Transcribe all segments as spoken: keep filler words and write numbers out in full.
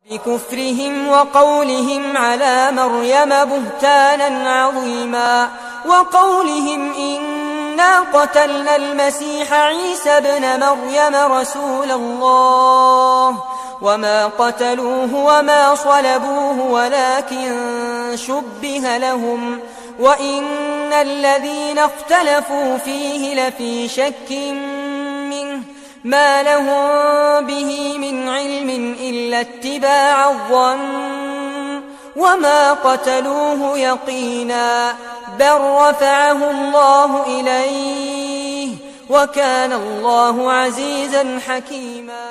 بكفرهم وقولهم على مريم بهتانا عظيما وقولهم إنا قتلنا المسيح عيسى ابن مريم رسول الله وما قتلوه وما صلبوه ولكن شبه لهم وإن الذين اختلفوا فيه لفي شك منه ما لهم به من علم إلا اتباع الظن وما قتلوه يقينا بل رفعه الله إليه وكان الله عزيزا حكيما.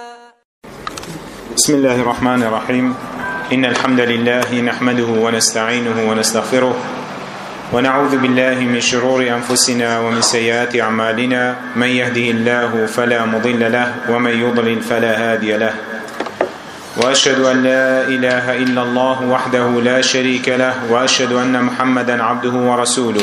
بسم الله الرحمن الرحيم. إن الحمد لله نحمده ونستعينه ونستغفره ونعوذ بالله من شرور أنفسنا ومن سيئات أعمالنا من يهده الله فلا مضل له ومن يضلل فلا هادي له وأشهد أن لا إله إلا الله وحده لا شريك له وأشهد أن محمدا عبده ورسوله.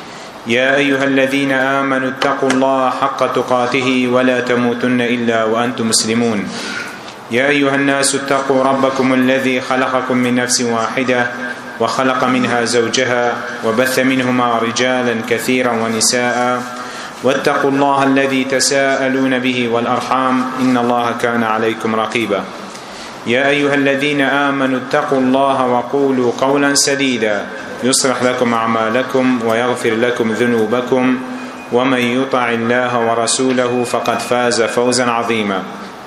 يا أيها الذين آمنوا اتقوا الله حق تقاته ولا تموتن إلا وأنتم مسلمون. يا أيها الناس اتقوا ربكم الذي خلقكم من نفس واحدة وخلق منها زوجها وبث منهما رجالا كثيرا ونساء واتقوا الله الذي تساءلون به والأرحام إن الله كان عليكم رقيبا. يا أيها الذين آمنوا اتقوا الله وقولوا قولا سديدا يصلح لكم أعمالكم ويغفر لكم ذنوبكم ومن يطع الله ورسوله فقد فاز فوزا عظيما.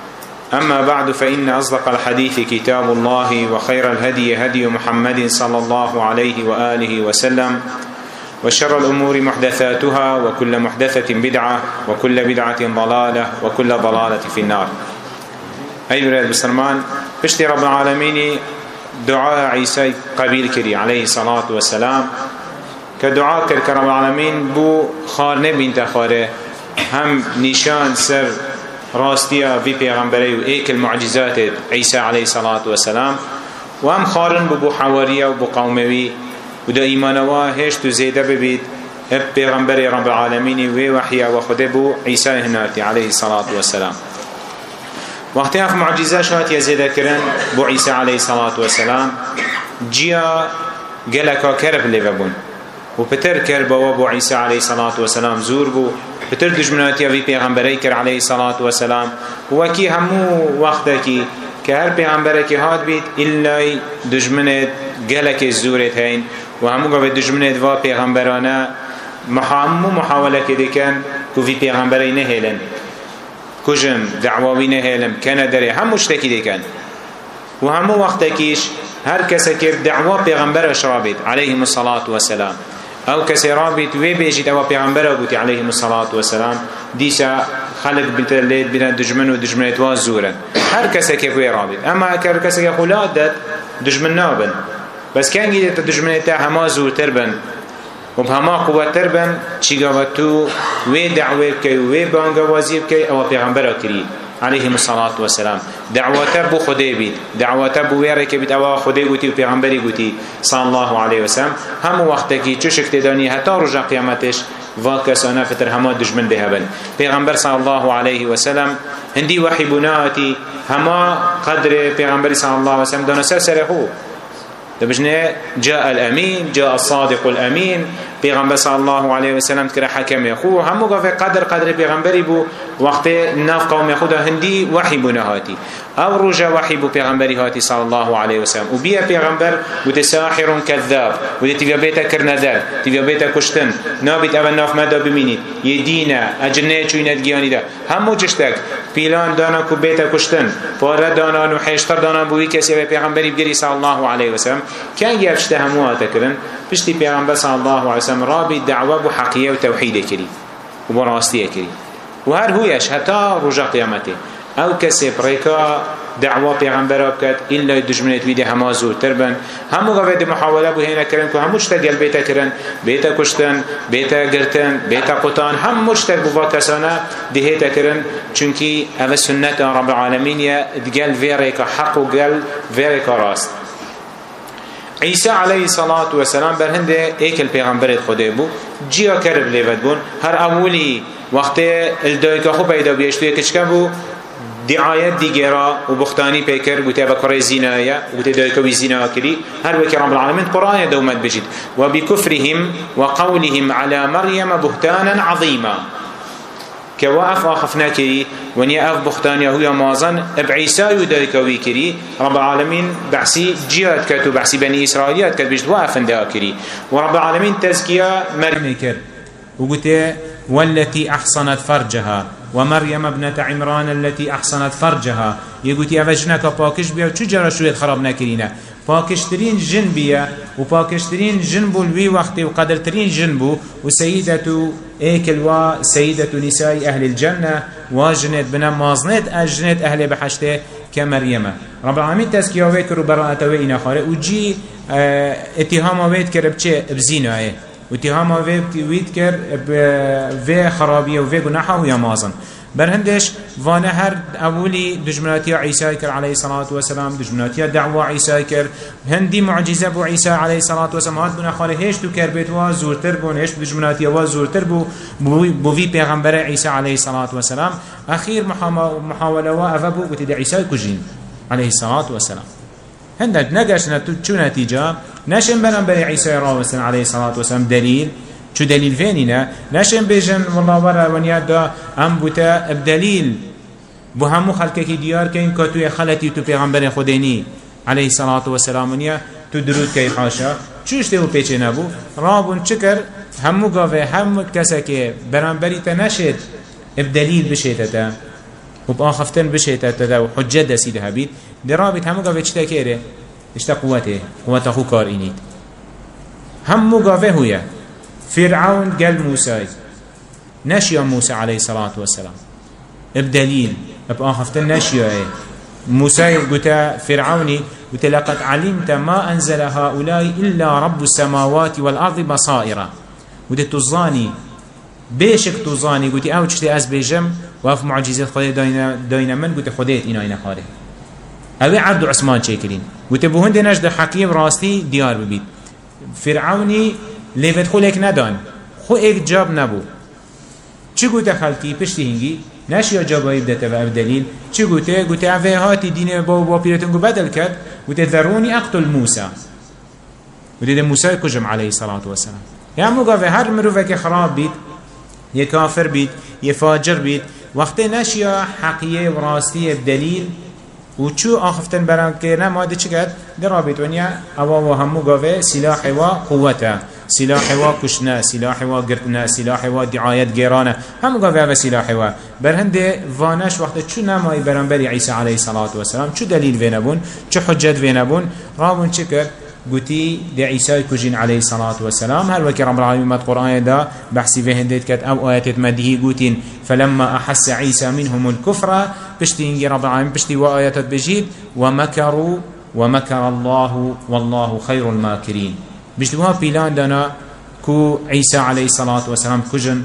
أما بعد فإن أصدق الحديث كتاب الله وخير الهدي هدي محمد صلى الله عليه وآله وسلم وشر الأمور محدثاتها وكل محدثة بدعة وكل بدعة ضلالة وكل ضلالة في النار. أيها المسلمين بشتي رب العالمين دعاء عيسى قبيل كري عليه الصلاة والسلام كدعاء كرك رب العالمين بو خارنه بنت خاره هم نشان سر راستيا في پیغمبری و ایک المعجزات عیسی علیه الصلاة والسلام و هم خارن بو حواریا و بو قوموی و دا ایمانوا هشت و زیده ببید اب پیغمبری رب العالمین و وحیا و خود بو عیسی هنارتی علیه الصلاة والسلام. وقتی اخ معجزه شاید یزیده کرن بو عیسی علیه الصلاة والسلام جیا گلکا کرب لیوبون و پتر کربا و بو عیسی علیه الصلاة والسلام زور بو بتر دجمناتی وی پیغمبری کر علیه الصلاة والسلام وکی همو وقتی که هر پیغمبری که هاد بید الا دجمنت گلک زورت هین و همو گوه دجمنت و پیغمبرانه همو محاوله که دیکن که وی پیغمبری نهیلن کجن دعواوی نهیلن کنه داره همو شتکی دیکن و همو وقتی کهش هر کسی که دعوا پیغمبرش را بید علیه الصلاة والسلام او کسی رابط وی بیجید او پیغمبر بودی علیه الصلاة والسلام دیشا خلق بنت لید بنا دجمن و دجمنت واز زورن هر کسی که وی رابط اما هر کسی که خلاد داد دجمن نابن بس کن گیده دجمنت هما زورتر بن و هما قوتر بن چی گواتو وی دعوه بکی وی بانگوازی بکی او پیغمبر کری عليه الصلاة والسلام. دعوته بو خدي بيت دعوته بو ويرك بيت أو خدي قوتي وبيغمبري قوتي صلى الله عليه وسلم هم وقتكي تشك تداني حتى رجع قيامتش واكسانا فتر هما دجمن بهبن بيغمبر صلى الله عليه وسلم هندي وحي بناتي هما قدر بيغمبر صلى الله عليه وسلم دون سرسره دبجنا جاء الأمين جاء الصادق الأمين پیغمبر صلی الله علیه و سلم کرا حکم خو همو گفت قدر قدر پیغمبری بو وقت ناف قوم خود هندی وحی بو نهاتی او رجا وحی بو پیغمبری هاتی صلی الله علیه و سلم و بیا پیغمبر بو ساحر کذاب و تیویا بیت کرندر تیویا بیت کشتن نابیت اول ناف مدا ببینید یه دینه اجنه چوینت گیانی ده همو جشتک پیلان دانا کو بیت کشتن پاره دانا و حشتر دانا بوی کسی به پیغمبری بگیری صلی الله علیه و سلم کان یفشته همو آتکرن پشتی پیغمبر صلی الله علیه و سلم رابي دعوة بحقية وتوحيد كري وبراستية كري وهر هو يش حتى رجع قيامته او كسي بريكا دعوة پیغمبر بكت إلا يدجمنت ويدي هما زور تربن همو غويد محاولة بو هنا كرن كو همو اشتاقل بيتا كرن بيتا كشتن بيتا قرتن بيتا قطان همو اشتاق بو باكسانا دهيتا كرن چونكي او سنة رب العالمين يدقل فيريكا حق وقل فيريكا راست عیسی علیه الصلاة والسلام بر هنده ایک الپیغمبر خدا بو جیا کرب لیود بون هر اولی وقت الدایکا خو پیدا بیشتوی کچکا بو دعايات ديگرا وبختاني بيكر قلت أبا كري زنايا وقلت دايكوي زنا كري هل وكي رب العالمين قرآن دومت بجد وبكفرهم وقولهم على مريم بهتانا عظيما كواف آخفنا كري ونيا أف بختانيا هو مازن بعيسى يدايكوي كري رب العالمين بحسي جياد كتو بحسي بني إسرائيليات كت بجد وافن دا كري ورب العالمين تزكية مريم كر وقلت والتي أحصنت فرجها ومريم ابنة عمران التي أحصنت فرجها يقولي أفجنك باكش بيا وشو جرى شوية خراب نكرينا باكشترين جن بيا وباكشترين جنبو الوي وقتي وقدرترين جنبو وسيدة ايكل وسيدة نساء أهل الجنة واجنت بنا مازنت أجنت أهل بحشته كمريم رب العالمين تسكيه ويكر براءته وإنا خارق وجي اه اتهامه ويتكر بچه بزينه واتهامه ويتكر بفي خرابية وفي قناحه ويا مازن برهندش وانا هر اولي دجمناتي عيسى كر عليه الصلاة والسلام دجمناتي دعوة عيسى كر هندي معجزة بو عيسى عليه الصلاة والسلام هاد بنا خاله هيش تو كر بيت وا زورتر بو هيش دجمناتي وا زورتر بو بو في پیغمبر عيسى عليه الصلاة والسلام اخير محاولة وا افبو قلت عيسى كجين عليه الصلاة والسلام هندك نقاش نتو نتيجة نشن بنبر عيسى راوسن عليه الصلاة والسلام دليل شو دليل فيننا نشن بيجن والله ورا ونياد دا ام بوتا بدليل بو همو خلقك ديار كين كتو خلتي تو پیغمبر خديني عليه الصلاة والسلام ونيا تو درود كي حاشا چوش تهو پیچه نبو رابون چكر همو قاوه همو كسا برانبري تنشد بدليل بشيتتا وبآخفتن بشيتتا وحجة دسيد هبيت درابط همو قاوه چتا كيره اشتا قوته قوته خو كار إنيت همو قاوه هويا فرعون قال موسى نشيا موسى عليه الصلاة والسلام بدليل بآخفتن نشيا موسى قلت فرعوني قلت لقد علمت ما أنزل هؤلاء إلا رب السماوات والأرض بصائرة قلت تظاني بيشك تظاني قلت أو تشتي أز بيجم وف معجزات خدي داينا, داينا من قلت خديت إنا إنا خاري أبي عرض عثمان شاكرين قلت بهند نجد حقيب راستي ديار ببيت فرعوني ليفت خلق ندان خو ايك جاب نبو چي قلت خلقي پشتي هنگي نشيا جابايب داتا و دليل چي قلت قلت عفه هاتي دين بابا بيرتنگو بدل كد قلت ذروني اقتل موسى قلت موسى كجم عليه الصلاة والسلام يعني مقافه هر مروفك خراب بيت يكافر بيت يفاجر بيت وقت نشيا حقية وراستية بدليل وچو آخفتن برانكينا ماده چكت درابط ونيا اوا همو قافه سلاح و قوته سلاح و كشنا سلاح و قرتنا سلاح و دعايات جيرانه همو قافه سلاح و برهنده وانش وقت چو نماي برانبري عيسى عليه الصلاة والسلام چو دليل فينبون چو حجت فينبون رابون چكر قوتي دي عيسى كجين عليه الصلاة والسلام هل وكي رب العالمين مات قرآن دا بحثي في هنديت كت أو آيات مده قوتين فلما أحس عيسى منهم الكفر بشتي رب العالمين بشتي وآيات بجيد ومكروا ومكر الله والله خير الماكرين بشتوها بيلان دانا كو عيسى عليه الصلاة والسلام كجن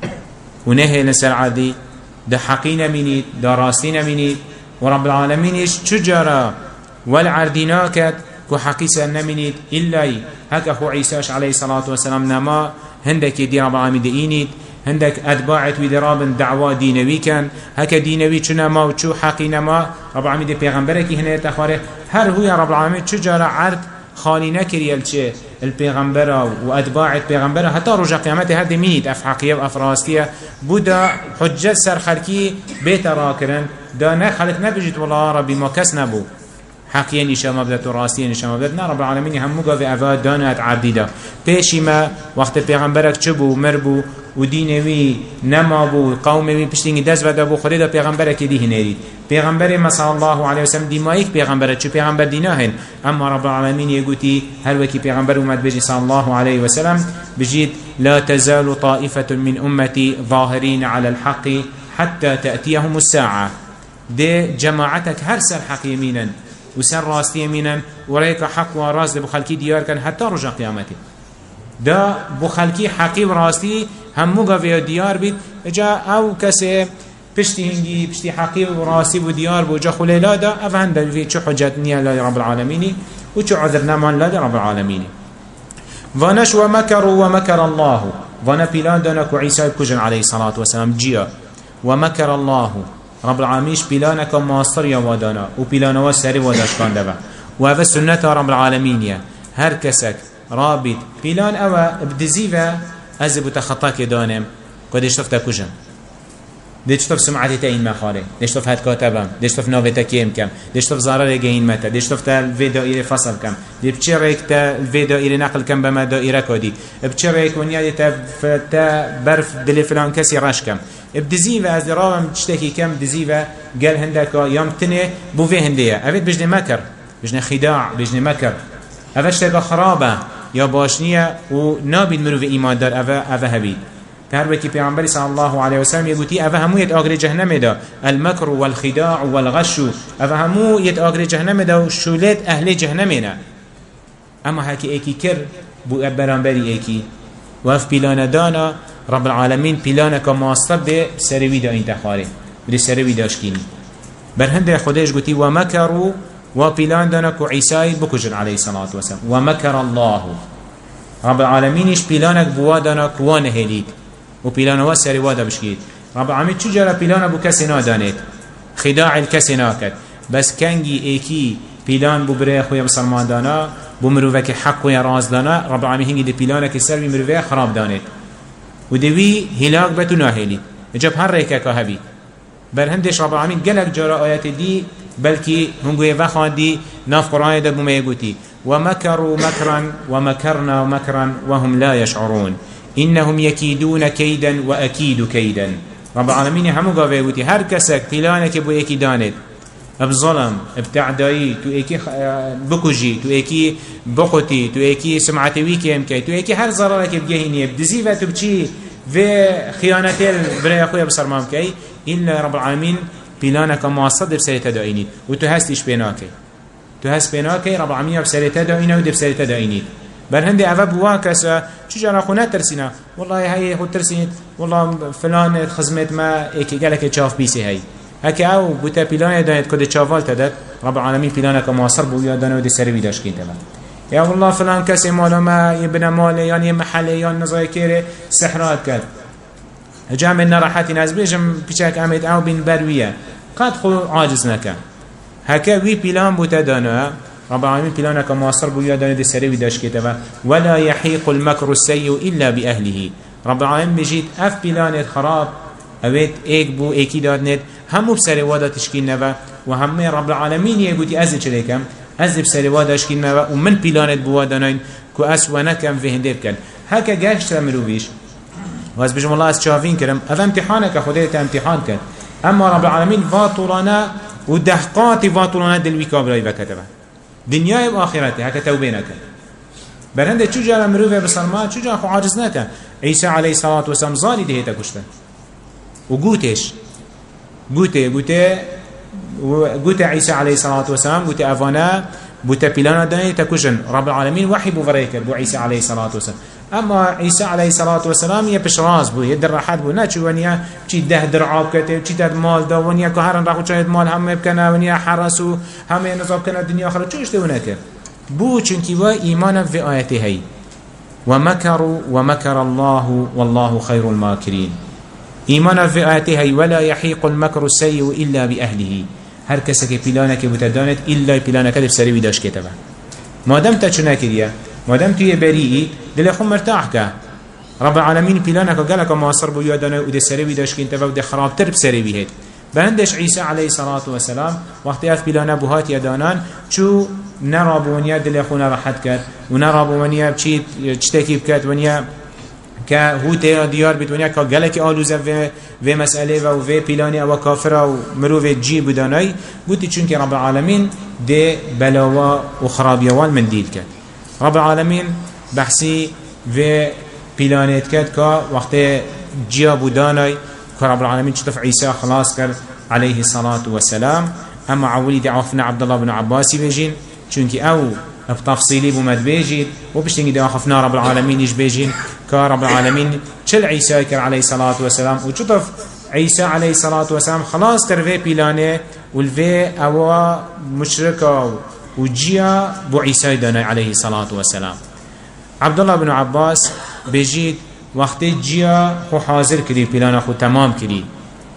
ونهي لسر عادي دا حقين منيت دا راستين منيت ورب العالمين إيش تجرى والعرديناكت كو حقيسا نمنيت إلا هكا خو عيساش عليه الصلاة والسلام نما هندك دي رب العالمين دينيت هندك أتباعت ودراب دعوة دينوي كان هكا دينوي چو نما وچو حقي نما رب العالمين دي پیغمبركي هنا يتخارق هر هو يا رب العالمين چجارة عرض خالي نكري الچه البيغمبره وأتباعت بيغمبره حتى رجع قيامته هذه ميت أف حقية وأف راستية بودا حجة سر خلقي بيت راكرن دا نخلق نبجت والله ربي ما كس نبو حقيا نشا مبدأ راستيا نشا مبدأ رب العالمين هم قاف أفاد دانات عبديدا بيشي ما وقت پیغمبرك چبو مربو ودينوي نمابو قومي پشتینگی دست بده بو خدا پیغمبرك دي هنريد پیغمبر ما صلى الله عليه وسلم دي مايك پیغمبر چو پیغمبر ديناهن اما رب العالمين يقولي هل وكي پیغمبر امت بجي صلى الله عليه وسلم بجيت لا تزال طائفة من أمتي ظاهرين على الحق حتى تأتيهم الساعة دي جماعتك هرسل حق يمينا وسر راستي يمينا وريك حق وراس دي بخلقي ديار كان حتى رجع قيامتي دا بخلقي حقي وراستي همو قوي ديار بيت جا او كسي پشتی هنگی پشتی حقی و راسی و دیار بو جا خلیلا دا افهن دا في چو حجت نیا لدي رب العالمين و چو عذر نمان لدي رب العالمين وانش ومكروا ومكر الله وانا بلان دانك وعيسى بكجن عليه الصلاة والسلام جيا ومكر الله رب العالمینش پیلانک ماستر یا وادانا و پیلانوا سری واداشکان دبا و هذا سنت رب العالمین هر کسک رابط پیلان او بدزیوه از بتخطاک دانم قدش تفتا کجم ديش تف سمعتي تاين مخاله ديش تف هاد كاتبم ديش تف ناويتا كيم كم ديش تف زارر جاين متى ديش تف تا الفيديو إلى فصل كم دي بتشريك تا الفيديو إلى نقل كم بما دائرة كودي بتشريك ونيا تا تا برف دلي فلان كسي راش كم بدزيفة از درام تشتكي كم دزيفة قال هندك يوم تني بوفي هندية أبيت بجني مكر بجني خداع بجني مكر أفشتك خرابة يا باشنية ونابي المروف إيمان دار أفا أفا هبيد كهر وكي پیغمبر صلى الله عليه وسلم يقولي أفا همو يت آغر جهنم دا المكر والخداع والغش أفا همو يت آغر جهنم دا وشولات أهل جهنمنا أما هكي ايكي كر بو برانبري ايكي وف بلانا دانا رب العالمين بلانا كماصطب دي سروي دا انتخاري بدي سروي داشكيني برهند خداش قلتي ومكروا وبلان دانا كو عيسى بكجر عليه الصلاة والسلام ومكر الله رب العالمين اش بلانك بوادانا كوان هليد و پیلان و سری وادا بشکید رب العالمین چجورا پیلان بو کسی نادانید خداع الکسی ناکد بس کنگی ایکی پیلان بو بره خوی بسلمان دانا بو مروفک حق و راز دانا رب العالمین هنگی دی پیلانک سر بی مروفک خراب دانید و دوی هلاک بتو ناهلی جب هر ریکه که هبی بر هندش رب العالمین گلک جارا آیات دی بلکی هنگوی وخان دی ناف قرآن دا بو میگوتی ومكروا مكرا ومكرنا مكرا وهم لا يشعرون إنهم يكيدون كيدا وأكيد كيدا رب العالمين همو قاوه قوتي هر كسك بلانك بو ايكي داند بظلم بتعدائي تو ايكي بكجي تو ايكي بقتي تو ايكي سمعتي ويكي امكي تو ايكي هر ضررك بجهيني بدزيفة تبچي في خيانتي برای اخويا بسرمام كي إلا رب العالمين بلانك مواصد بسريتا دائني وتو هستيش بيناكي تو هست بيناكي رب العالمين بسريتا دائني ودي بسريتا دائني بل هندي أفا بواكسا چجانا خونه ترسينا والله هاي خود ترسينت والله فلان خزمت ما ايكي قالك چاف بيسي هاي هكا او بوتا بلان دانت كده چافال تدت رب العالمين بلانك مواصر بويا دانا ودي سربي داشكين تبا يا والله فلان كسي مالا ما يبنى مالي يعني محلي يعني نظاي كيري سحرات كد جامع النراحاتي ناس بيجم بيشاك عميد او بين بروية قد خو عاجز نكا هكا وي بلان بوتا دانا رب العالمين بلانك مواصر بويا دانا دي سربي داشكين تبا ولا يحيق المكر السيء إلا بأهله رب العالمين بجيت اف بلانت خراب اوید ایک بو ایکی داد نید همو بسر وادا تشکیل نوا و همه رب العالمین یه گوتی از چه لیکم از بسر وادا تشکیل نوا و من پیلانت بو وادا نین که از و نکم و هنده بکن هکا گشت رمرو بیش و از بجم الله از چاوین کرم اف امتحانه که خودت امتحان کرد اما رب العالمین واتورانا و دحقات واتورانا دلوی کابرای وکتبه دنیای و آخرته هکا توبه نکن برهنده چجا رمرو و بسرمان چجا خو عاجز نکن عیسی علیه الصلاة والسلام زانی دهیتا کشتن وقوتش قوته قوته قوته عيسى عليه الصلاة والسلام قوته أفانا قوته بلانا داني تكوشن رب العالمين وحي بو فريكر بو عيسى عليه الصلاة والسلام أما عيسى عليه الصلاة والسلام يبش راس بو يدر راحات بو ناتشو ونيا بچي ده درعاب كته بچي ده مال دا ونيا كهرن راحو شايد مال هم بكنا ونيا حرسو هم نصاب كنا الدنيا آخر چوش ده ونكر بو چنكي وا إيمانا في آياته هي ومكروا ومكر الله والله خير الماكرين إيمانا في آياته ولا يحيق المكر السيء إلا بأهله هر كسك بلانك بتدانت إلا بلانك دف سري بداش كتبه ما دام تشنا كديا ما دام تي بريء دل خو مرتاح كا رب العالمين بلانك قالك ما صر بو يدنا ود سري بداش كتبه ود خراب ترب سري بهت بهندش عيسى عليه الصلاة والسلام وقت ياث بلانا بوهات يدانان شو نرى بونيا دل خونا راحت كات ونرى بونيا بشي تشتكي بكات ونيا که هوته دیار بدونیا که گلکی آلوزه و و مسئله و و پیلانی او کافر و مروف جی بدانای بودی چون که رب العالمین ده بلاوا و خرابیوال من دیل کرد رب العالمین بحثی و پیلانیت کرد که وقت جیا بدانای که رب العالمین چطف عیسی خلاص کرد علیه الصلاة والسلام اما عولی دعوفنا عبدالله بن عباسی بجین چون که او بتفصيلي بمد بيجيد وبشتنجي دوا خفنا رب العالمين يش بيجين كرب العالمين چل عيسى كر عليه الصلاة والسلام وشطف عيسى عليه الصلاة والسلام خلاص كر في بيلانه والفي أوا مشركة وجيا بو عيسى دانا عليه الصلاة والسلام عبد الله بن عباس بيجيد وقت جيا خو حاضر كري بيلانه خو تمام كري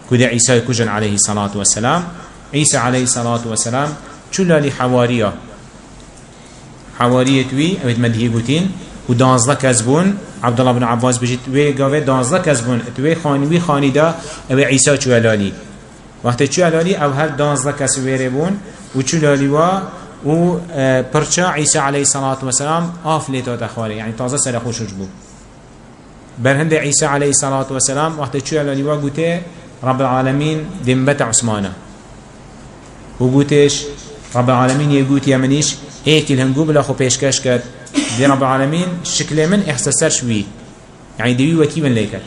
كده عيسى كجن عليه الصلاة والسلام. عيسى عليه الصلاة والسلام چولا لحواريه حواريه توي اوید مدهی گوتین و دانزده کذبون. عبدالله بن عباس بجید وی گاوه دانزده کذبون توی خانوی خانیده او عیسی چولالی وقتی چولالی او هر دانزده کذبیره بون و چولالی و و پرچا عیسی علیه الصلاة والسلام آف لیتا تخواره یعنی تازه سر خوشش بود. برهند عیسی علیه الصلاة والسلام وقتی چولالی و گوته رب العالمین دنبت عثمانه و گوتش رب العالمین يقول يا منيش ايك الهنجوب لاخو بيشكاش كات دي رب العالمين شكل من احساسر شوي يعني دي وكي من ليكت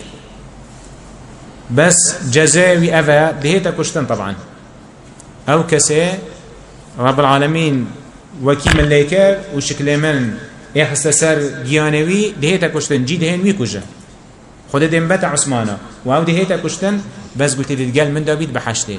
بس جزاوي افا دهيتا كشتن طبعا او كسي رب العالمين وكي من ليكت وشكل من احساسر جيانوي دهيتا كشتن جي دهين ويكوجا خود دنبت عثمانه واو دهيتا كشتن بس قلت تتقال من دابيد بحشته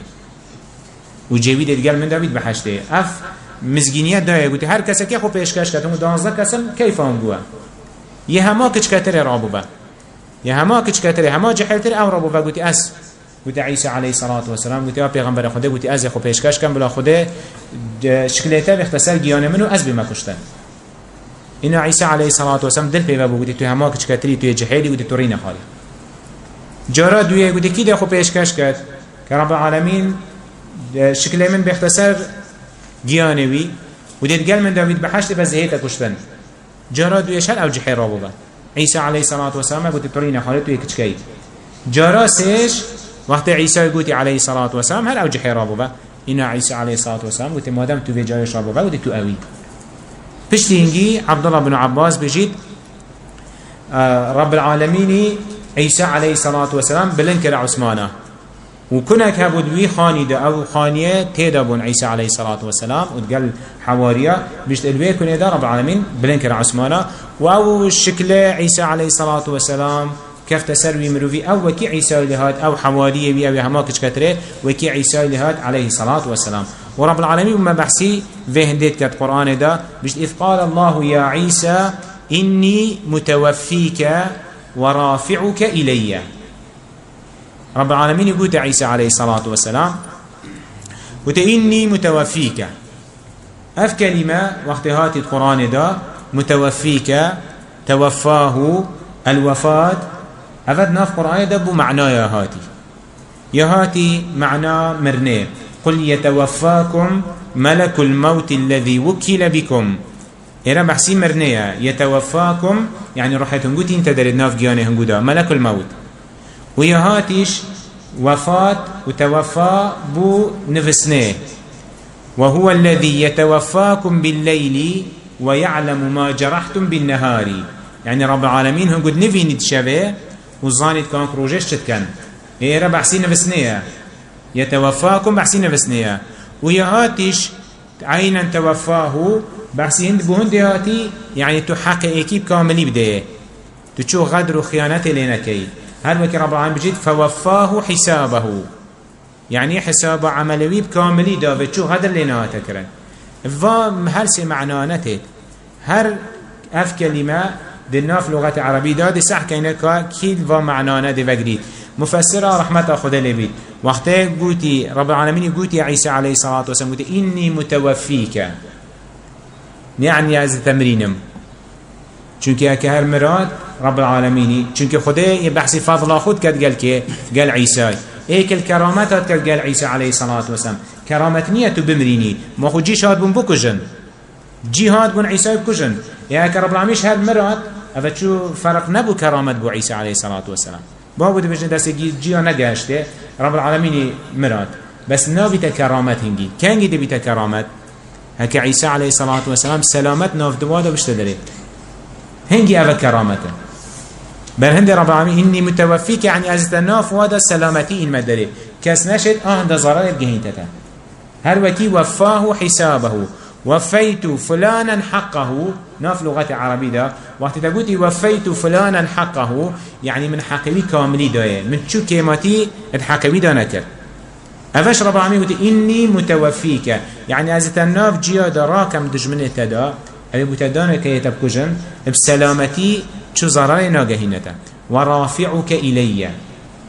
وجويد تتقال من دابيد بحشته اف مزگینیت داره گویی هر کسی که خو پیشکش کرد و دانزده کسم کیف هم گوه یه همه کچ کتره رابو با یه همه کچ کتره همه جحلتره او رابو با گویی اس گویی عیسی علیه الصلاة والسلام گویی پیغمبر خدا گویی از خو پیشکش کن بلا خدا شکلته بختصر گیان منو از بما کشتن. اینا عیسی علیه الصلاة والسلام دل پیدا گویی تو همه کچ کتری تو جحلی گویی تو رین خالی جارا دویه گویی کی ده خو پیشکش کرد که رب العالمین شکل من بختصر جيانوي وديت قال من داوود بحشت بزهيتا كشتن جارا دويش هل او جحي رابوبا عيسى عليه الصلاة والسلام قلت تورينا حالته يكتشكي جارا سيش وقت عيسى قلت عليه الصلاة والسلام هل او جحي رابوبا إنا عيسى عليه الصلاة والسلام قلت مادام تو في جارش رابوبا قلت تو اوي بشتينجي عبد الله بن عباس بجيت آه رب العالمين عيسى عليه الصلاة والسلام بلنكر عثمانه وكنك هبودوي خانيده او خانيه تيدابون عيسى عليه الصلاة والسلام وتقال حواريه بيشت الوي كن ده رب العالمين بلنكر عثمانه واو الشكل عيسى عليه الصلاة والسلام كيف تسروي مروفي او وكي عيسى لهاد او حواريه بي او هماكش كتره وكي عيسى لهاد عليه الصلاة والسلام. ورب العالمين ما بحسي في هنديت كت قرآن ده بيشت إذ قال الله يا عيسى إني متوفيك ورافعك إلي. رب العالمين يقول عيسى عليه الصلاة والسلام قلت إني متوفيك أف كلمة وقت هاتي القرآن دا متوفيك توفاه الوفاة أفدنا في القرآن دا بو معنى يا هاتي يا هاتي معنى مرني قل يتوفاكم ملك الموت الذي وكل بكم إيرا بحسي مرنية يتوفاكم يعني رحيتهم قلت انت دردنا في جياني هنقودا ملك الموت ويهاتيش وفات وتوفى بو نفسنه وهو الذي يتوفاكم بالليل ويعلم ما جرحتم بالنهار يعني رب العالمين هم قد نفي نتشابه وظانت كان كروجيش تتكن إيه رب بحسي نفسنه يتوفاكم بحسي نفسنه ويهاتيش عينا توفاه بحسي هند بهند يهاتي يعني تحقق اكيب كاملي بديه تشو غدر وخيانات لينكي هل وكي رب العالمين بجد فوفاه حسابه يعني حساب عملوي بكاملي دافت شو هذا اللي ناتكرن فا هل سي معنانته هر اف كلمة دلنا في لغة عربية دا دي صح كينك كيل فا معنانه دي وقريد مفسرة رحمة خدا لبيت وقتها قلتي رب العالمين قلتي عيسى عليه الصلاة والسلام قلتي إني متوفيك يعني هذا تمرينم چونك هكا هر مراد رب العالمين چونك خدا يبحثي فضل خود كد قال كي قال عيسى ايك الكرامات كد قال عيسى عليه الصلاة والسلام كرامت نية بمريني ما خو جيش هاد بن بكجن جهاد بن عيسى بكجن يا رب العالمين هر مراد افتشو فرق نبو كرامت بو عيسى عليه الصلاة والسلام بابو دي بجن دست جيا نگاشته رب العالمين مراد بس نابت كرامت هنجي كانجي دي بيت كرامت هكا عيسى عليه الصلاة والسلام سلامت ناف دواده بشتدري هنجي أبا كرامته بل هند رب العالمين إني متوفيك يعني أزت الناف وادا سلامتي المدري كاس نشد آهن دا ضرر بجهنتته هر وكي وفاه حسابه وفيت فلانا حقه ناف لغة عربية دا وقت تقولي وفيت فلانا حقه يعني من حقوي كاملي دايه من شو كيماتي الحقوي دا نكر أفش رب العالمين قلت إني متوفيك يعني أزت الناف جيا دا راكم دجمنته دا أبي بتدانك كي تبكجن بسلامتي شو ضرر ناجهينته ورافعك إلي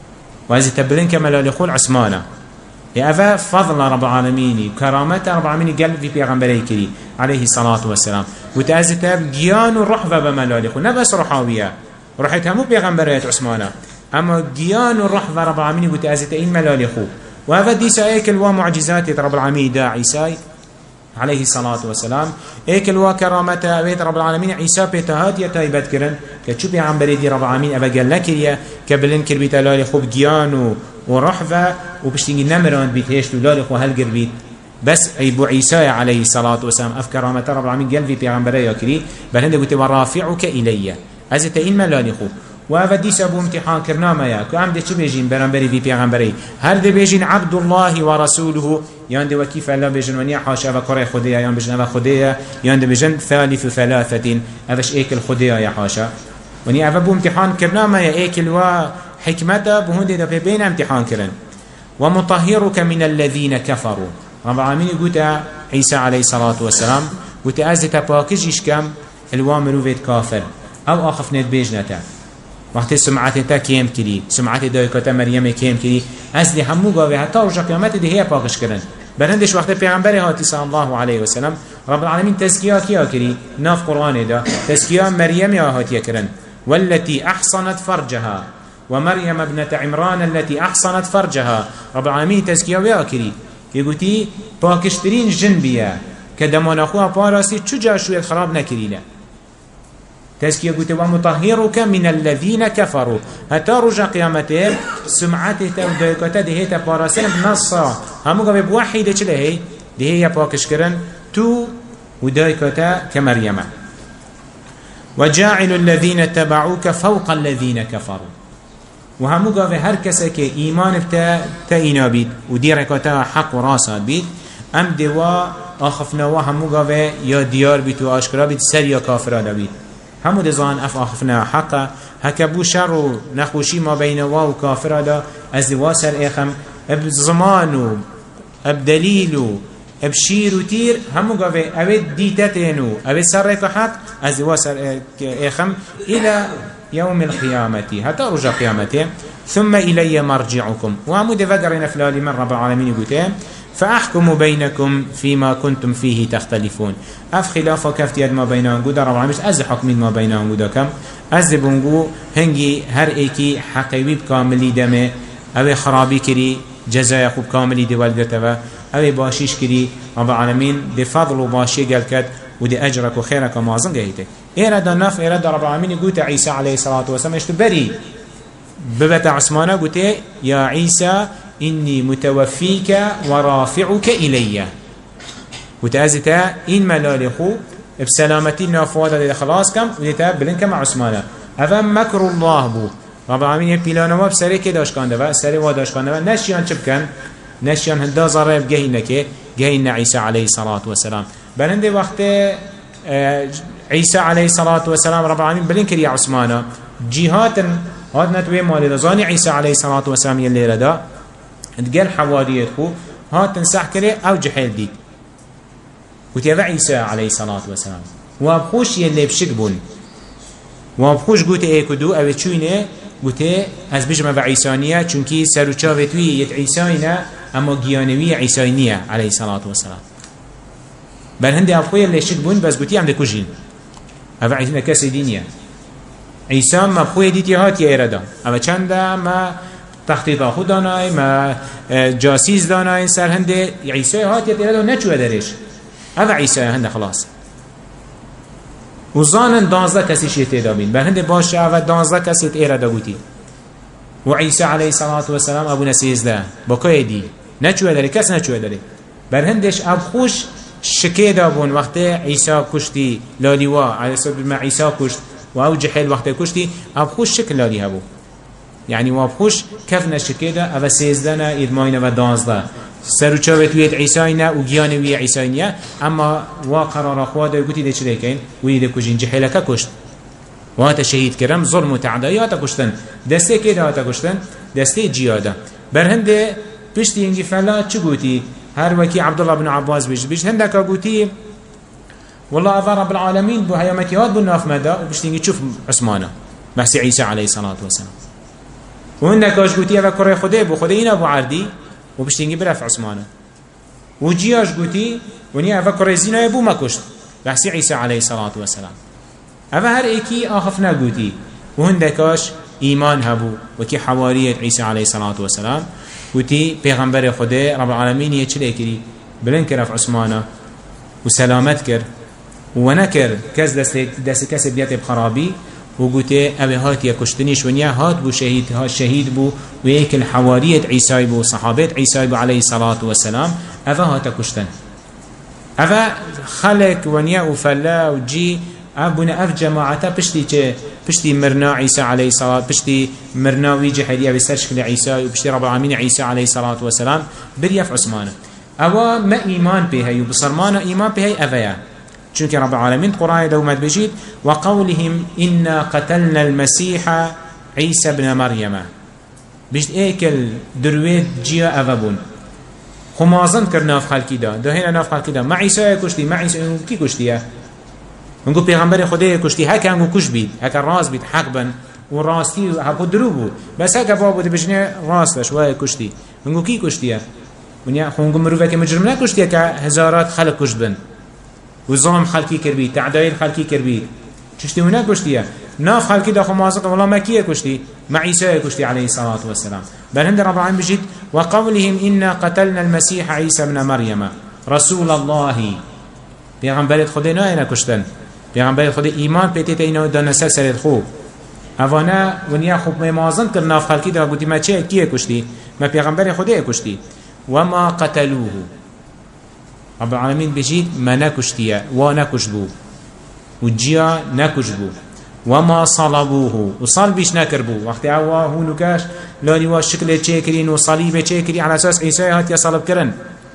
وهذه تبلين كملال يقول عثمانه يا فضل رب العالمين كرامته رب العالمين قلب في بيغمبري كري عليه الصلاة والسلام وتأزتها جيان الرحبة بملالخ نبس رحاوية رحتها مو بيغمبرية عثمانة أما جيان الرحبة رب العالمين وتأزتها إن ملالخ وهذا ديس ايكل ومعجزات رب العالمين دا عيسى عليه الصلاة والسلام ايكل وكرامته أبيت رب العالمين عيسى بيتهات يتايبت كرن كتشو بيغمبري دي رب العالمين أبا قال لكريا كبلن كربيت لالخ بجيان ورحبة وبشتيني نمران بيت هيش لالخ وهلقر بيت بس أبو عيسى عليه الصلاة والسلام أفكر رحمة رب العالمين قال في بيغمبري يكري بل هنده قلت ورافعك إلي أزت إن ملانخو وهذا ديس أبو امتحان كرناما يا كأم دي چه بيجين برنبري في بيغمبري هل دي بيجين عبد الله ورسوله يان دي وكيف الله بيجين ونيا حاشا وكره خديا يان بيجين أبا خديا يان دي بيجين ثالث ثلاثة أفش ايكل خديا يا حاشا ونيا أبو امتحان كرناما يا ايكل وحكمته بهندي دا بين امتحان كرن ومطهرك من الذين كفروا رب العالمين قلت عيسى عليه الصلاة والسلام قلت أزت باكجيش كم الوامرو فيت كافر أو أخفنت بيجنته وقت سمعتها كيم كري سمعتها دايكتا مريم كيم كري أزلي همو قاوي حتى رجع قيامته دي هي باكش كرن برندش وقت پیغمبر هاتي صلى الله عليه وسلم رب العالمين تزكية كيا كري ناف قرآن دا تزكية مريم هاتي كرن والتي أحصنت فرجها ومريم ابنة عمران التي أحصنت فرجها رب العالمين تزكية ويا كري يقولي باكشترين جنبيا كدمان أخوها باراسي تشجع شوية خراب نكريلا تزكية قلت ومطهرك من الذين كفروا حتى رجع قيامته سمعته ودايكته دي هيتا باراسين بنصا همو قبل بوحيدة چله هي دي هي باكش كرن تو ودايكته كمريم وجاعل الذين اتبعوك فوق الذين كفروا وهمو قبل هر كسا كي ايمان بتا تاينا بيت ودي ركاته حق وراسات بيت ام دوا آخفنا وهمو قبل يا ديار بيت واشكرا بيت سر يا كافرانا بيت همو دزان اف آخفنا حقا هكبو شر و نخوشي ما بين واو كافر دا از واسر اخم اب زمانو اب دليلو اب شير و تير همو قوي اوه ديتتينو اوه سرق حق از واسر اخم الى يوم القيامة حتى رجع قيامته ثم إلي مرجعكم وهمو دفقرنا فلالي من رب العالمين قلتين فأحكم بينكم فيما كنتم فيه تختلفون اف خلافة كفت يد ما بينهم قد رب العالمين از حكمين ما بينهم قد كم از بنقو هنجي هر ايكي حقيبي بكاملي دمه او خرابي كري جزايا خوب كاملي دي والدتوا او باشيش كري رب العالمين دي فضل وباشي قلكت ودي أجرك وخيرك ومعظم جهيتك إيراد النف إيراد رب العالمين قلت عيسى عليه الصلاة والسلام اشتبري ببت عثمانه قلت يا عيسى إني متوفيك ورافعك إلي وتأزتا إن ملالخو بسلامتي النافوادة دي خلاص كم وديتا بلنك مع عثمانه أفا مكر الله بو رب العالمين يبيلانوا بسري كده اشكان دفا سري وادا اشكان دفا نشيان چبكن نشيان هندا ضرب جهينك جهين عيسى عليه الصلاة والسلام بلند وقت عيسى عليه الصلاة والسلام رب العالمين بلنكر يا عثمانه جهات هاد نتوي مالي لزاني عيسى عليه الصلاة والسلام يلي ردا تقال حواريت خو هات تنسح كري او جحيل ديك وتيبع عيسى عليه الصلاة والسلام وابخوش يلي بشكبون وابخوش قوت ايكدو او تشوينه قوت از بجمع بعيسانية چونكي سرو چاوتوي يت عيسانية اما قيانوية عيسانية عليه الصلاة والسلام بل هندي ابخوية اللي شكبون بس قوتي عمد كجين او عيسانية كسي دينية عيسى ما ابخوية ديتي هات يا إرادا او چند ما تخطيط خود دانای ما جاسیز دانای سر هنده عیسی هات یت ایرادو نچوه درش هذا عیسی هنده خلاص و زانن دانزده کسی شیطه دابین بر هنده باشه و دانزده کسی ایرادا گوتی و عیسی علیه الصلاة والسلام ابو نسیزده با که دی نچوه داره کس نچوه داره بر هندش اب خوش شکه دابون وقت عیسی کشتی لالیوا علیه الصلاة عیسی کشت و او جحیل وقت کشتی اب خوش شکل لالی هبو يعني وابخوش كفنا شكيدا أفا سيزدنا إدماينا ودانزدا سرو چاوت ويد عيساينا وگيان وي عيساينيا أما وقرار أخوادا يقولي دي چلي كين ويدي كجين جحيلكا كشت وهاتا شهيد كرم ظلم وتعدايا هاتا كشتن دسته كيدا هاتا كشتن دسته جيادا برهنده پشتی انجي فلا چو قوتي هر وكي عبد الله بن عباس بيش بيش هندكا قوتي والله أفا رب العالمين بو هيامتي هاد بو ناف مدى وبشتي انجي تشوف عثمانه بحثي عيسى عليه الصلاة والسلام وهندك اش قوتي اوه كره خده بو خده این ابو عردی و بشتینگی برف عثمانه و جیاش قوتي ونیا اوه كره زینا بو مکشت بحثی عیسی علیه الصلاة والسلام اوه هر ایکی آخفنا قوتي وهندكاش إيمان هبو وكي حوارية عيسى عليه الصلاة والسلام وتي پیغمبر خدا رب العالمين يچلي كري بلن كرف عثمانه وسلامت كر ونكر كز دست دست كس بيات بخرابي وقوتي أبي هات يكشتنيش ونيا هات بو شهيد هات شهيد بو ويك الحوارية عيسى بو صحابات عيسى بو عليه الصلاة والسلام أفا هات كشتن أفا خلق ونيا وفلا وجي أبونا أف جماعتا بشتي چه بشتي مرنا عيسى عليه الصلاة بشتي مرنا ويجي حديا بسرشكل عيسى وبشتي رب العالمين عيسى عليه الصلاة والسلام بريف عثمانه أوا ما إيمان بهاي وبصرمانا إيمان بهاي أفيا چونك رب العالمين قرآن دومت بجيد وقولهم إنا قتلنا المسيح عيسى بن مريم بجد ايكل درويت جيا أفابون خمازن كرنا في خلقي دا دا هنا ناف خلقي دا ما عيسى كشتي ما عيسى كي كشتيه منگو پیغمبر خدا کشتی هک همو کش بید هک راز بید حق بن و راستی هکو درو بود بس هک بابو دی بجنه راستش وای کشتی منگو کی کشتیه منیا خونگو مروفه که مجرم نکشتیه که هزارات خلق کشت بن و ظلم خلقی کر بید تعدایل خلقی کر بید چشتی و نکشتیه ناف خلقی دا خمازق والله ما کیه کشتی مع عیسی کشتی علیه الصلاة والسلام بل هند رب العالمین بجید وقولهم إنا قتلنا المسيح عيسى بن مريم رسول الله پیغمبرت خدا نه اینا کشتن پیغمبر خدا ایمان پیتیت اینو دانسر سرت خوب اوانا ونیا خوب میمازن کر ناف خلقی دا گوتی ما چه کیه کشتی ما پیغمبر خدا کشتی وما قتلوه رب العالمین بجید ما نکشتیه و نکشبو و جیا نکشبو وما صلبوه و صلبیش نکربو وقتی اوا هونو کاش لانی وا شکل چه کرین و صلیب چه کرین على اساس عیسی هات یا صلب کرن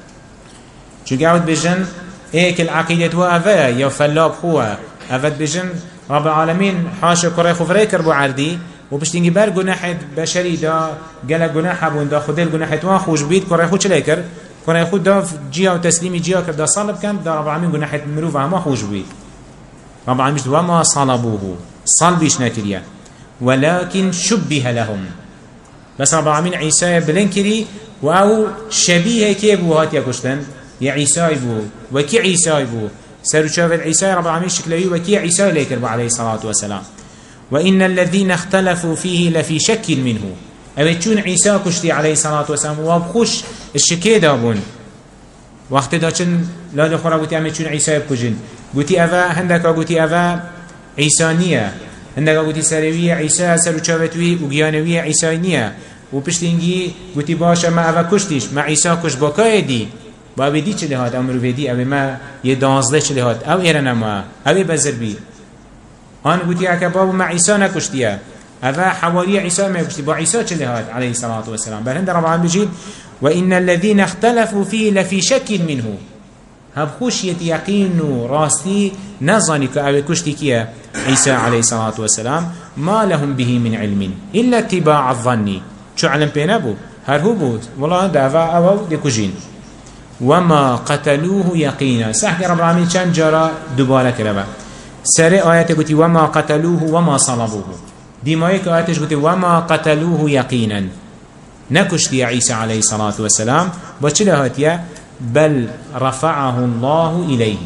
چو قاعد بجن ايك العقيدة وافا يا فلاب خوه افد بجن رب العالمين حاشا كره خفري كربو عردي وبشتينجي بار جناحت بشري دا قال جناح بون دا خدل جناحت وان خوش بيت كره خو چلي كر كره خو دا جيا وتسليمي جيا كر دا صلب كان دا رب العالمين جناحت مروف ما خوش بيت رب العالمين وما صلبوه صلبيش نكريا ولكن شبه لهم بس رب العالمين عيسى بلنكري واو شبيه كيف هات يكشتن يا عيسى بو وكي عيسى بو سر شاف عيسى رب العالمين شكله وكي عيسى ليكرب عليه الصلاة والسلام وإن الذين اختلفوا فيه لفي شك منه أبي تشون عيسى كشتي عليه الصلاة والسلام وابخش الشكي دابون وقت داشن لا دخورا قوتي أمي تشون عيسى بكجن قوتي أفا هندك قوتي أفا عيسانية هندك قوتي سروية عيسى سر شافتوي وقيانوية عيسانية وبشتنجي قوتي باشا ما أفا كشتيش ما عيسى كش بكايدي با بدی چلی هات امر بدی اوی ما یه دانزده چلی هات او ایران ما اوی بزر بی آن گوتی اکا بابو ما عیسا نکشتیه اوه حوالی عیسا ما کشتی با عیسا چلی هات علیه الصلاة والسلام بل هند رب العالمین بجید وإن الذين اختلفوا فيه لفي شك منه هب خوشيت يقين راستي نظني كأوي كشتي كيا عيسى عليه الصلاة والسلام ما لهم به من علم إلا اتباع الظن شو علم بينابو هر هو بود والله دعوا أو ديكوجين وما قتلوه يقينا سحك رب العالمين كان جرى دوباره كربا سر آيات قلت وما قتلوه وما صلبوه دي ما يك آيات قلت وما قتلوه يقينا نكشتي عيسى عليه الصلاة والسلام بچله هاتيا بل رفعه الله إليه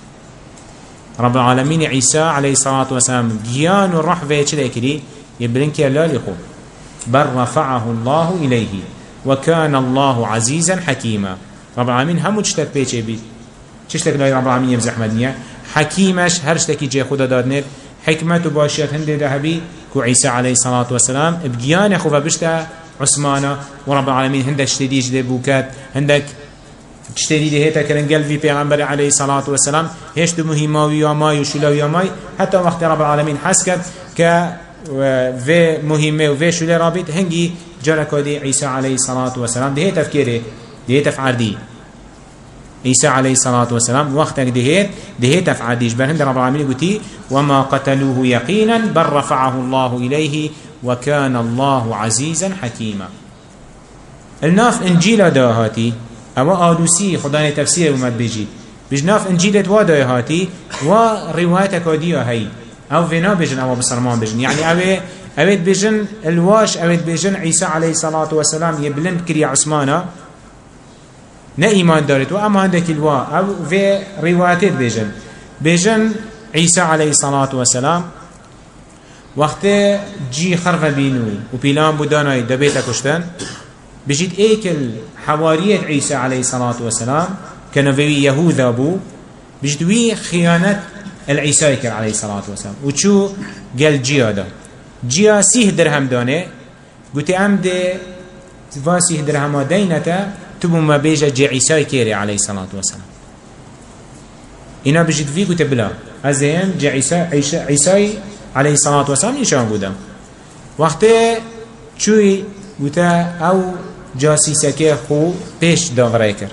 رب العالمين عيسى عليه الصلاة والسلام جيان الرحفة يچله كري يبلنك الله لخو بل رفعه الله إليه وكان الله عزيزا حكيما رب العالمين همو چتك بيچه بيت چشتك لاي رب العالمين يمزح مدنيا حكيمش هرشتكي جي خدا دادنر حكمت و باشيات هنده دهبي كو عيسى عليه الصلاة والسلام بجيان خوفا بشتا عثمانا ورب العالمين هندك اشتدي جده بوكات هندك اشتدي ده هيتا كرن قلبي پیغمبر عليه الصلاة والسلام هشتو مهماوي ياماي وشلاوي ياماي حتى وقت رب العالمين حسكت ك في مهمة وفي شلي رابط هنجي جركو دي عيسى عليه الصلاة والسلام ده هيتا تفكيره ده هيتا فعردي عيسى عليه الصلاة والسلام وقتك دهيت دهيت أفعاديش بل هند رب العالمين قلتي وما قتلوه يقينا بل رفعه الله إليه وكان الله عزيزا حكيما الناف إنجيل داهاتي أو آدوسي خداني تفسير ومد بيجي بجناف إنجيل دوا داهاتي وروايتك وديا هاي أو فينا بجن أو بصرمان بجن يعني أو اوید بجن الواش اوید بجن عیسی علیه الصلاة والسلام یبلند کری عثمانا نه ایمان دارد و اما هندك الوا او في روایتت بجن بجن عیسی علیه الصلاة والسلام وقت جي خرف بينو و بيلان بوداناي دبيتا كشتن بجيت ايكل حوارية عيسى عليه الصلاة والسلام كانوا في يهوذا بو بجيت وي خيانة العيسى عليه الصلاة والسلام وشو قال جيا دا جيا سيه درهم دانه قلت ام دي فاسيه درهم دينتا تبو ما بيجا جي عيسى كيري عليه الصلاة والسلام انا بجيت في قلت بلا ازين جي عيسى عيسى عليه الصلاة والسلام نشان بودم وقت چوی بوتا او جاسیسه که خو پیش داغره کر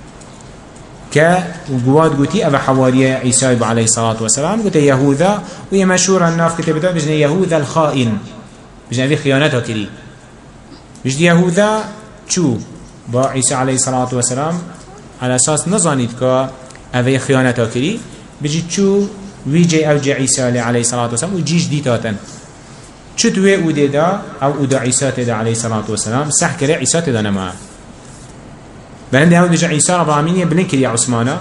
که گواد گوتی او حوالی عیسی علیه الصلاة والسلام گوتا یهوذا و یه مشهور الناف کتب دا بجنه یهوذا الخائن بجنه اوی خیانت ها کری بجنه یهوذا چو با عیسی علیه الصلاة والسلام على اساس نظانید که اوی خیانت ها کری بجنه چو ويجي او جي عيسى عليه الصلاة والسلام وجيش ديتاتن چطوه او دا او او دا عيسى دا عليه الصلاة والسلام سح كري عيسى دا نما بلنده او بجي عيسى رب العالمين بلنكر يا عثمانا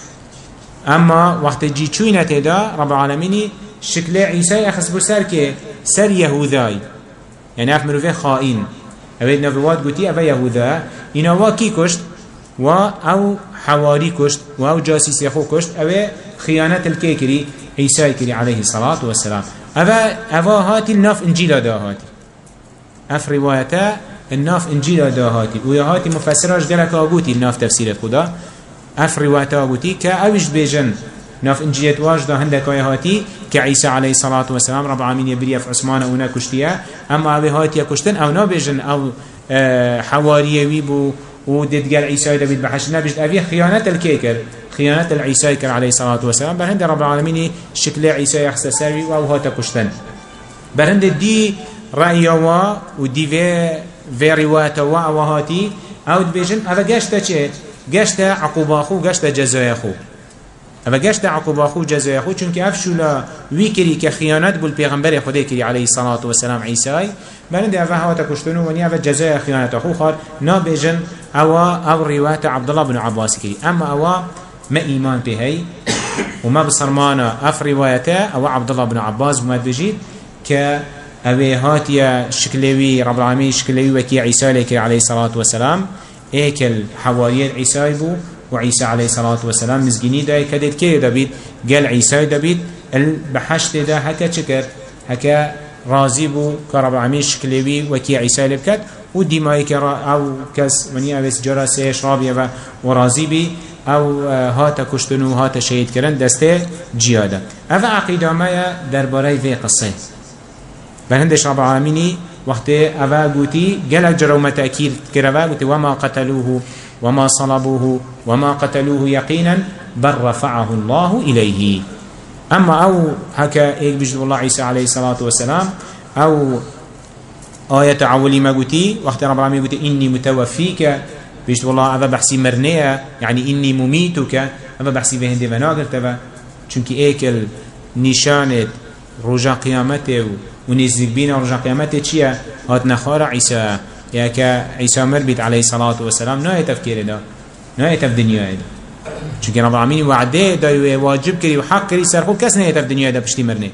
اما وقت جي چوينة دا رب العالمين شكل عيسى اخص بسر كي سر يهوذاي يعني اف مروفه خائن اوه نبوات قوتي اوه يهوذا انا واكي كشت و او حواري كشت و او جاسيس يخو كشت اوه خيانة الكيكري عيسى كري عليه الصلاة والسلام أفا أفا هاتي الناف إنجيل دا هاتي أف روايتا الناف إنجيل دا هاتي ويا هاتي مفسراش قالك أقوتي الناف تفسير خدا أف روايتا أقوتي كأوش بيجن ناف إنجيل واج دا هندك ويا هاتي كعيسى عليه الصلاة والسلام رب العالمين يبري في عثمان أو ناكشتيا أما أبي هاتي كشتن أو نابيجن أو أه حواري ويبو ودد قال عيسى دا بيت بحش نابيجن أبي خيانة الكيكر خيانة العيسى عليه الصلاة والسلام برهند رب العالمين شكل عيسى يخص سوي أو هاتا كشتن برهند دي رأيوا ودي في في رواية وهاتي أو بيجن هذا جشته شيء جشته عقوبة خو جشته جزاء خو هذا جشته عقوبة خو جزاء خو چونك أفشلا ويكري كخيانة بالبيغمبر خدي كري عليه الصلاة والسلام عيسى برهند هذا هاتا كشتنو وني هذا جزاء خيانة خو خار نا بيجن أو أو رواية عبد الله بن عباس كري أما أو ما إيمان بهي وما بصرمانا أف روايته أو عبد الله بن عباس ما بجيد كأبي هاتيا شكلوي رب العالمين شكلوي وكي عيسى لك عليه الصلاة والسلام ايكل حواريات عيسى بو وعيسى عليه الصلاة والسلام مزجيني دا كدت كي دبيت قال عيسى دبيت البحشت دا هكا شكر هكا راضي بو كرب العالمين شكلوي وكي عيسى لبكت وديماي كرا أو كس مني أبس جراسي شرابي وراضي بي او هاتا كشتنو هاتا شهيد كرن دسته جياده افا عقيده ما درباره في قصه بهندش رب العالمين وقت افا قوتي قال جرومه تاكيد كروا قوتي وما قتلوه وما صلبوه وما قتلوه يقينا بل رفعه الله اليه اما او هكا ايك بجد الله عيسى عليه الصلاه والسلام او آية عولي ما قوتي وقت رب العالمين قوتي اني متوفيك بيشت والله أبا بحسي مرنية يعني إني مميتك أبا بحسي في هندي فناقل تبا چونك إيكل نشانت رجا قيامته ونزيق بينا رجا قيامته چيا هات نخار عيسى ياكا عيسى مربيت عليه الصلاة والسلام نا يتفكير دا نا يتف دنيا دا چونك رب العالمين وعده دا واجب كري وحق كري سرخو كس نا يتف دنيا دا بشتي مرني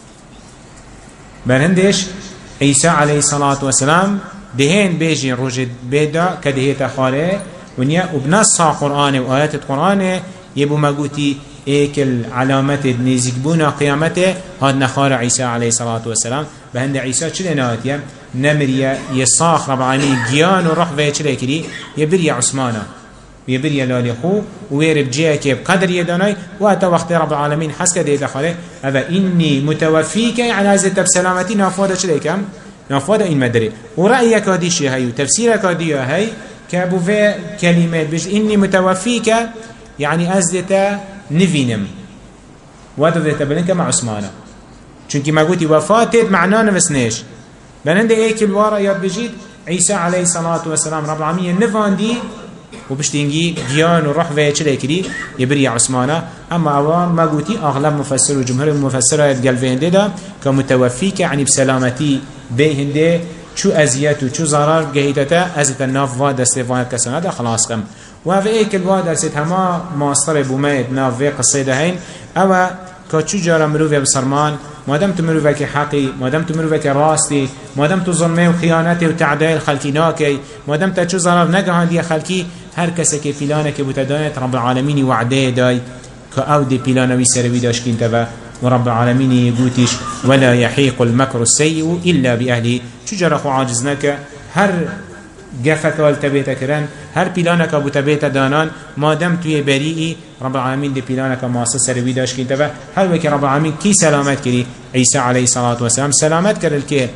برهندش عيسى عليه الصلاة والسلام دهين بيجي رجد بيدا كدهيتا خاره ونيا وبنص قرآن وآيات القرآن يبو مقوتي ايك العلامات نزيقبونا قيامته هاد نخار عيسى عليه الصلاة والسلام بهند عيسى چلي نواتيا نمريا يصاخ رب العالمين جيان ورح فيه چلي كري يبريا عثمانا يبريا لاليخو ويرب جيكي بقدر يداناي واتا وقت رب العالمين حسك دهيتا خاره هذا إني متوفيك يعني هذا بسلامتي نافودا چلي كم نافودا این مدري ورأيك هديش هاي وتفسيرك هدي هاي كابو في كلمات بيش إني متوفيك يعني أزدتا نفينم وادو بلنك مع عثمانا چونكي ما قلتي وفاتت معنانا بسنيش بلند ايك الوارا ياد بجيد عيسى عليه الصلاة والسلام رب العالمين نفان دي وبشتنجي جيان وروح في چلي كري يبري عثمانا اما اوان ما قلتي اغلب مفسر وجمهور المفسر يتقال فين دا كمتوفيك يعني بسلامتي به هنده چو ازیت و چو ضرر گهیدتا ازت ناف و دست و کسانه دا خلاص کم و او ایکل و درست همه ماستر بومید ناف و قصه دهین او که چو جارا مروفه بسرمان مادم تو مروفه که حقی مادم تو مروفه که راستی مادم تو ظلمه و خیانت و تعدیل خلقی ناکی مادم تا چو ضرر نگهان دی خلقی هر کسی که پیلانه که بتدانت رب العالمین وعده دای که او دی پیلانه وی سروی داشکین تبا ورب العالمين يقولش ولا يحيق المكر السيء إلا بأهله شجرة خو عاجزناك هر جفك والتبيت كران هر بلانك أبو تبيت دانان ما دام توي بريئي رب العالمين دي بلانك مؤسس سروي داش كنتبه هل وكي رب العالمين كي سلامات كري عيسى عليه الصلاة والسلام سلامات كر الكي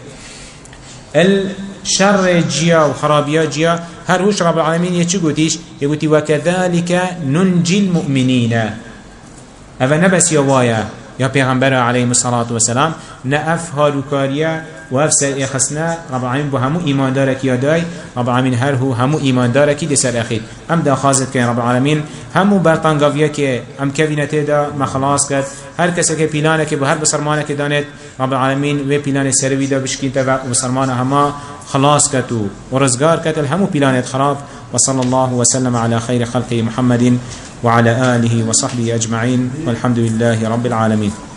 الشر جيا وخرابيات جيا هر هوش رب العالمين يتشقوتيش يقولي وكذلك ننجي المؤمنين أفا نبس يوايا يا پیغمبر عليه الصلاة والسلام نأف هاروكاريا وأفسر إخسنا رب العالمين بو همو إيمان دارك ياداي رب العالمين هر هو همو إيمان داركي دي سر أخير أم دا خازد كي رب العالمين همو برطانقافيا كي أم كفينته دا مخلاص كد هر كسا كي بلانك بو هر بسرمانك دانت رب العالمين و بلان سروي دا بشكين تبع وبسرمان هما خلاص كتو ورزقار كتل همو بلانت خراب وصلى الله وسلم على خير خلقه محمد وعلى آله وصحبه أجمعين والحمد لله رب العالمين.